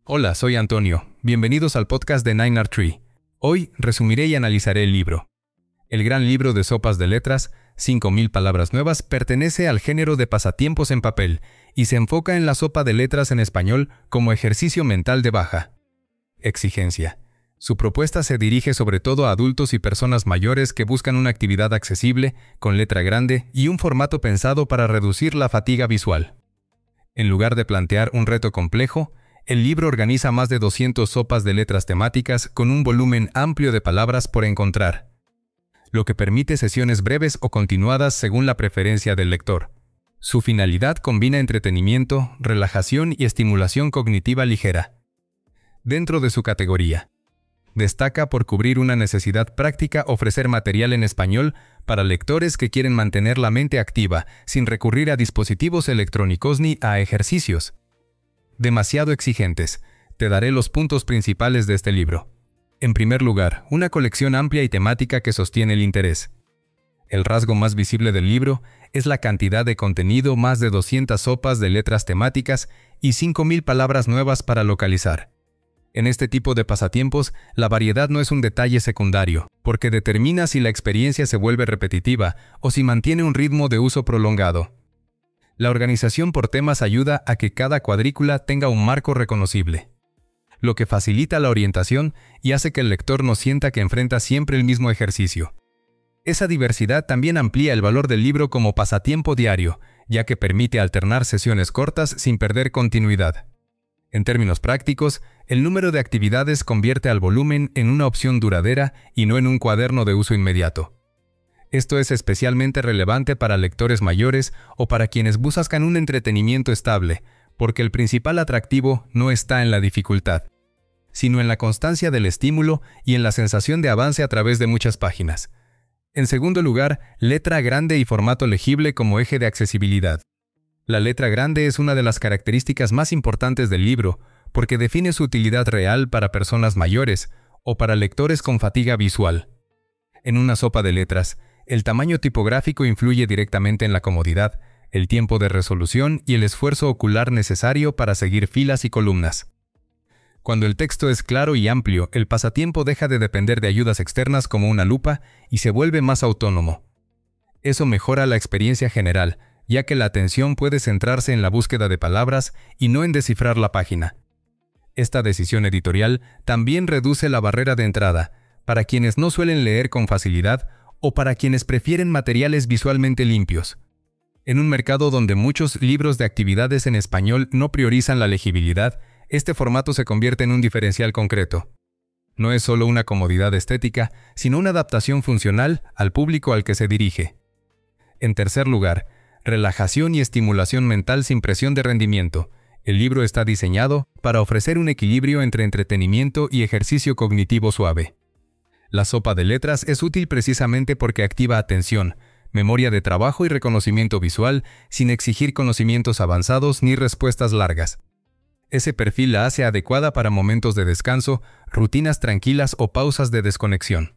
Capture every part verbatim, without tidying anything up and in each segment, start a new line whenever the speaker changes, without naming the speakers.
Hola, soy Antonio. Bienvenidos al podcast de Nine Art Tree. Hoy resumiré y analizaré el libro. El gran libro de sopas de letras, cinco mil palabras nuevas, pertenece al género de pasatiempos en papel y se enfoca en la sopa de letras en español como ejercicio mental de baja exigencia. Su propuesta se dirige sobre todo a adultos y personas mayores que buscan una actividad accesible, con letra grande y un formato pensado para reducir la fatiga visual. En lugar de plantear un reto complejo, el libro organiza más de doscientas sopas de letras temáticas con un volumen amplio de palabras por encontrar, lo que permite sesiones breves o continuadas según la preferencia del lector. Su finalidad combina entretenimiento, relajación y estimulación cognitiva ligera. Dentro de su categoría, destaca por cubrir una necesidad práctica ofrecer material en español para lectores que quieren mantener la mente activa sin recurrir a dispositivos electrónicos ni a ejercicios demasiado exigentes. Te daré los puntos principales de este libro. En primer lugar, una colección amplia y temática que sostiene el interés. El rasgo más visible del libro es la cantidad de contenido, más de doscientas sopas de letras temáticas y cinco mil palabras nuevas para localizar. En este tipo de pasatiempos, la variedad no es un detalle secundario, porque determina si la experiencia se vuelve repetitiva o si mantiene un ritmo de uso prolongado. La organización por temas ayuda a que cada cuadrícula tenga un marco reconocible, lo que facilita la orientación y hace que el lector no sienta que enfrenta siempre el mismo ejercicio. Esa diversidad también amplía el valor del libro como pasatiempo diario, ya que permite alternar sesiones cortas sin perder continuidad. En términos prácticos, el número de actividades convierte al volumen en una opción duradera y no en un cuaderno de uso inmediato. Esto es especialmente relevante para lectores mayores o para quienes buscan un entretenimiento estable, porque el principal atractivo no está en la dificultad, sino en la constancia del estímulo y en la sensación de avance a través de muchas páginas. En segundo lugar, letra grande y formato legible como eje de accesibilidad. La letra grande es una de las características más importantes del libro, porque define su utilidad real para personas mayores o para lectores con fatiga visual. En una sopa de letras, el tamaño tipográfico influye directamente en la comodidad, el tiempo de resolución y el esfuerzo ocular necesario para seguir filas y columnas. Cuando el texto es claro y amplio, el pasatiempo deja de depender de ayudas externas como una lupa y se vuelve más autónomo. Eso mejora la experiencia general, ya que la atención puede centrarse en la búsqueda de palabras y no en descifrar la página. Esta decisión editorial también reduce la barrera de entrada para quienes no suelen leer con facilidad o para quienes prefieren materiales visualmente limpios. En un mercado donde muchos libros de actividades en español no priorizan la legibilidad, este formato se convierte en un diferencial concreto. No es solo una comodidad estética, sino una adaptación funcional al público al que se dirige. En tercer lugar, relajación y estimulación mental sin presión de rendimiento. El libro está diseñado para ofrecer un equilibrio entre entretenimiento y ejercicio cognitivo suave. La sopa de letras es útil precisamente porque activa atención, memoria de trabajo y reconocimiento visual sin exigir conocimientos avanzados ni respuestas largas. Ese perfil la hace adecuada para momentos de descanso, rutinas tranquilas o pausas de desconexión.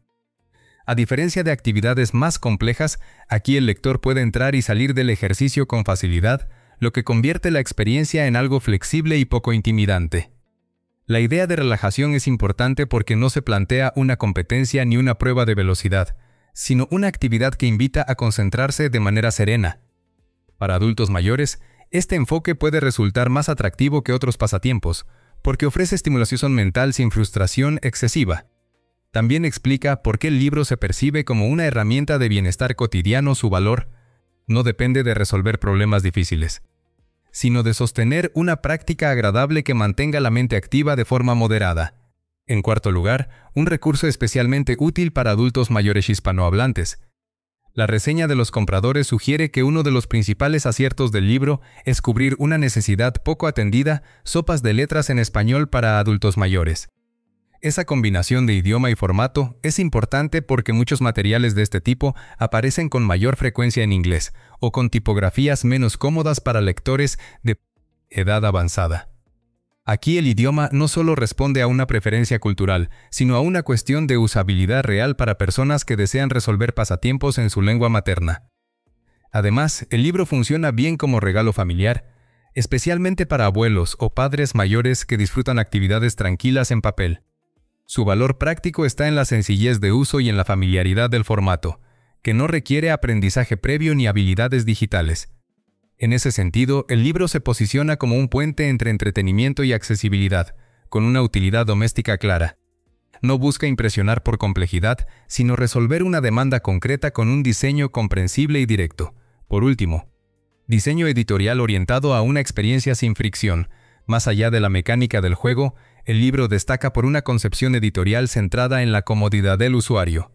A diferencia de actividades más complejas, aquí el lector puede entrar y salir del ejercicio con facilidad, lo que convierte la experiencia en algo flexible y poco intimidante. La idea de relajación es importante porque no se plantea una competencia ni una prueba de velocidad, sino una actividad que invita a concentrarse de manera serena. Para adultos mayores, este enfoque puede resultar más atractivo que otros pasatiempos, porque ofrece estimulación mental sin frustración excesiva. También explica por qué el libro se percibe como una herramienta de bienestar cotidiano. Su valor no depende de resolver problemas difíciles, sino de sostener una práctica agradable que mantenga la mente activa de forma moderada. En cuarto lugar, un recurso especialmente útil para adultos mayores hispanohablantes. La reseña de los compradores sugiere que uno de los principales aciertos del libro es cubrir una necesidad poco atendida, sopas de letras en español para adultos mayores. Esa combinación de idioma y formato es importante porque muchos materiales de este tipo aparecen con mayor frecuencia en inglés o con tipografías menos cómodas para lectores de edad avanzada. Aquí el idioma no solo responde a una preferencia cultural, sino a una cuestión de usabilidad real para personas que desean resolver pasatiempos en su lengua materna. Además, el libro funciona bien como regalo familiar. especialmente para abuelos o padres mayores que disfrutan actividades tranquilas en papel. Su valor práctico está en la sencillez de uso y en la familiaridad del formato, que no requiere aprendizaje previo ni habilidades digitales. En ese sentido, el libro se posiciona como un puente entre entretenimiento y accesibilidad, con una utilidad doméstica clara. No busca impresionar por complejidad, sino resolver una demanda concreta con un diseño comprensible y directo. Por último, diseño editorial orientado a una experiencia sin fricción. Más allá de la mecánica del juego, el libro destaca por una concepción editorial centrada en la comodidad del usuario.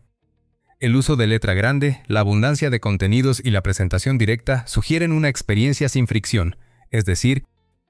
El uso de letra grande, la abundancia de contenidos y la presentación directa sugieren una experiencia sin fricción, es decir,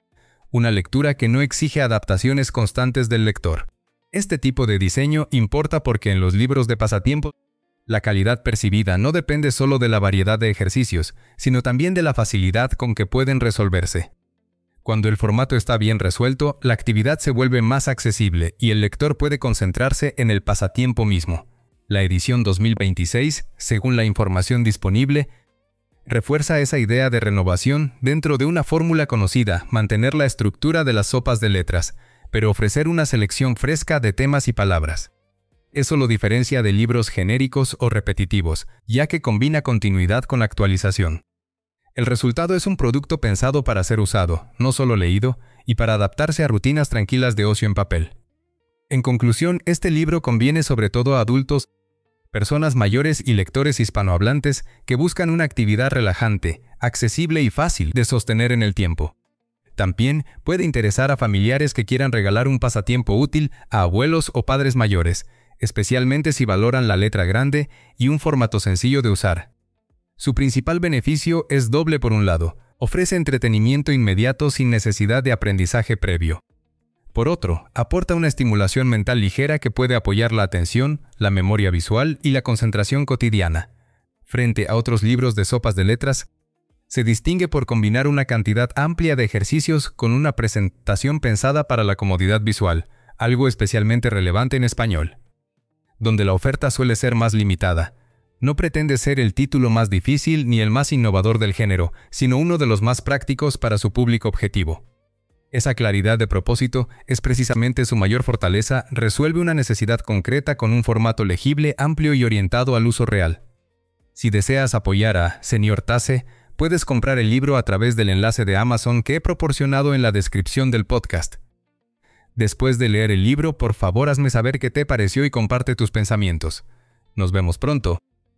una lectura que no exige adaptaciones constantes del lector. Este tipo de diseño importa porque en los libros de pasatiempo, la calidad percibida no depende solo de la variedad de ejercicios, sino también de la facilidad con que pueden resolverse. Cuando el formato está bien resuelto, la actividad se vuelve más accesible y el lector puede concentrarse en el pasatiempo mismo. La edición dos mil veintiséis, según la información disponible, refuerza esa idea de renovación dentro de una fórmula conocida, mantener la estructura de las sopas de letras, pero ofrecer una selección fresca de temas y palabras. Eso lo diferencia de libros genéricos o repetitivos, ya que combina continuidad con actualización. El resultado es un producto pensado para ser usado, no solo leído, y para adaptarse a rutinas tranquilas de ocio en papel. En conclusión, este libro conviene sobre todo a adultos, personas mayores y lectores hispanohablantes que buscan una actividad relajante, accesible y fácil de sostener en el tiempo. También puede interesar a familiares que quieran regalar un pasatiempo útil a abuelos o padres mayores, especialmente si valoran la letra grande y un formato sencillo de usar. Su principal beneficio es doble por un lado, ofrece entretenimiento inmediato sin necesidad de aprendizaje previo. Por otro, aporta una estimulación mental ligera que puede apoyar la atención, la memoria visual y la concentración cotidiana. Frente a otros libros de sopas de letras, se distingue por combinar una cantidad amplia de ejercicios con una presentación pensada para la comodidad visual, algo especialmente relevante en español, donde la oferta suele ser más limitada. No pretende ser el título más difícil ni el más innovador del género, sino uno de los más prácticos para su público objetivo. Esa claridad de propósito es precisamente su mayor fortaleza, resuelve una necesidad concreta con un formato legible, amplio y orientado al uso real. Si deseas apoyar a Señor Tasse, puedes comprar el libro a través del enlace de Amazon que he proporcionado en la descripción del podcast. Después de leer el libro, por favor hazme saber qué te pareció y comparte tus pensamientos. Nos vemos pronto.